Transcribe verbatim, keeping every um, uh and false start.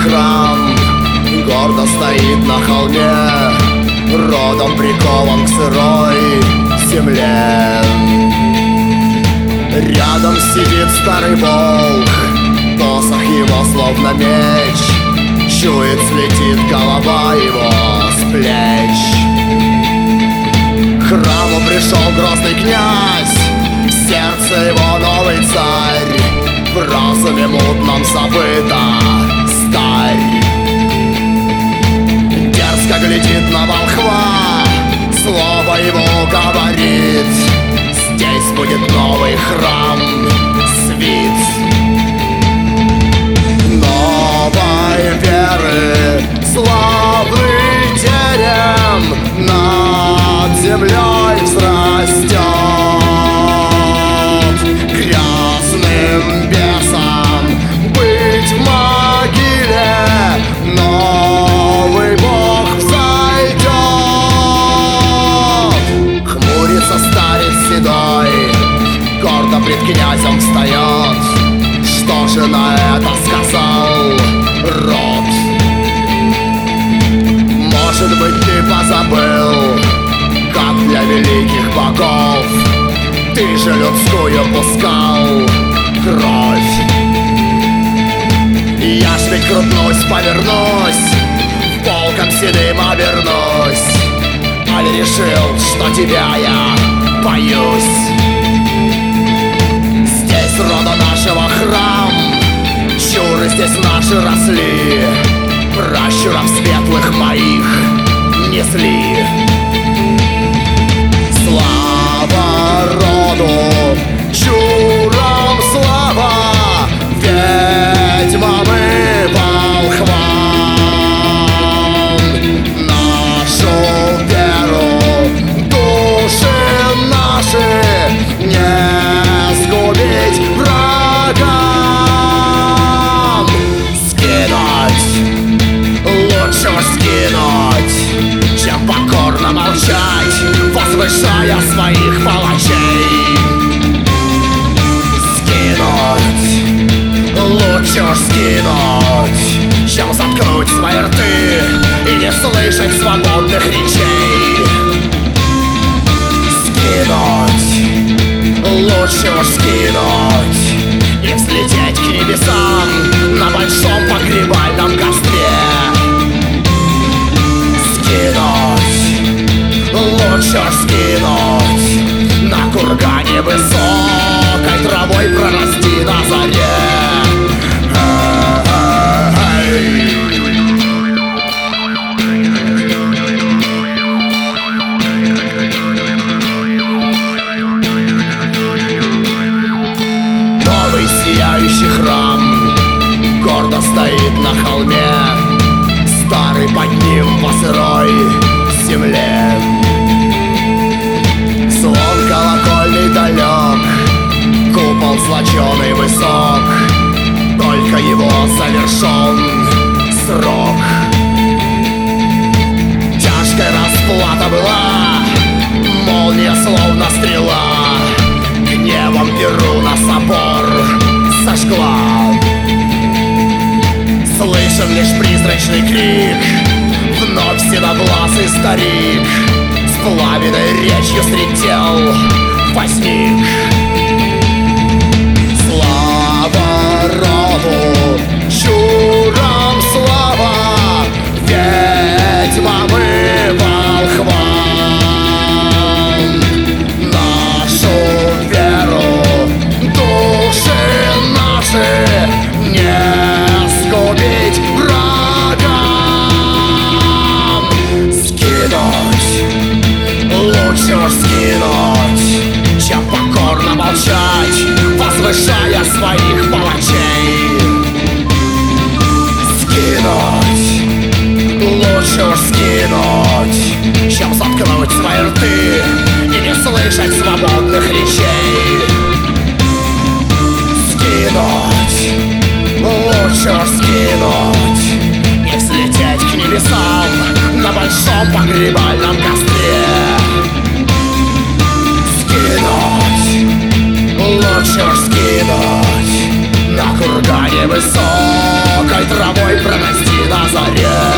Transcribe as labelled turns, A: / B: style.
A: храм гордо стоит на холме, родом прикован к сырой земле. Рядом сидит старый волк, посох его словно меч, чует, слетит голова его с плеч. К храму пришел грозный князь, в сердце его новый царь, в разуме мутном забыта старь. Дерзко глядит на волхва, слово его говорит: здесь будет новый храм, свит новой веры, славный терем над землей взрастет. Грязным бесам быть в могиле, новый Бог взойдет. Хмурится старец седой, гордо пред князем встает. Что же на это сказал род? Может быть, ты позабыл, как для великих богов ты же людскую пускал кровь. Я ж ведь крутнусь, повернусь, волком седым обернусь, аль решил, что тебя я боюсь? Здесь рода нашего храм, чуры здесь наши росли, пращуров светлых моих несли. Слава роду, чурам слава, ведьмам и волхвам. Нашу веру, души наши не сгубить врагам. Скинуть, лучше уж скинуть, чем покорно молчать, возвышая своих палачей. Скинуть, лучше уж скинуть, чем заткнуть свои рты и не слышать свободных речей. Скинуть, лучше уж скинуть и взлететь к небесам на большом погребальном костре. Скинуть, лучше уж скинуть, на кургане высокой травой прорасти на заре. Новый сияющий храм гордо стоит на холме, старый под ним по сырой земле. Звон колокольный далек, купол злоченый высок, только его завершен срок. Тяжкая расплата была, молния словно стрела, гневом Перуна собор сожгла. Слышен лишь призрачный крик, вновь седовласый старик с пламенной речью средь тел возник. Слава роду, чурам слава, ведьмам и волхвам. Нашу веру, души наши не сгубить врагам. Скинуть, лучше уж скинуть, чем покорно молчать, возвышая своих палачей. Скинуть, лучше уж скинуть, чем заткнуть свои рты и не слышать свободных речей. Скинуть, лучше уж скинуть и взлететь к небесам на большом погребальном костре. Скинуть, лучше уж скинуть, на кургане высокой травой Пронести на заре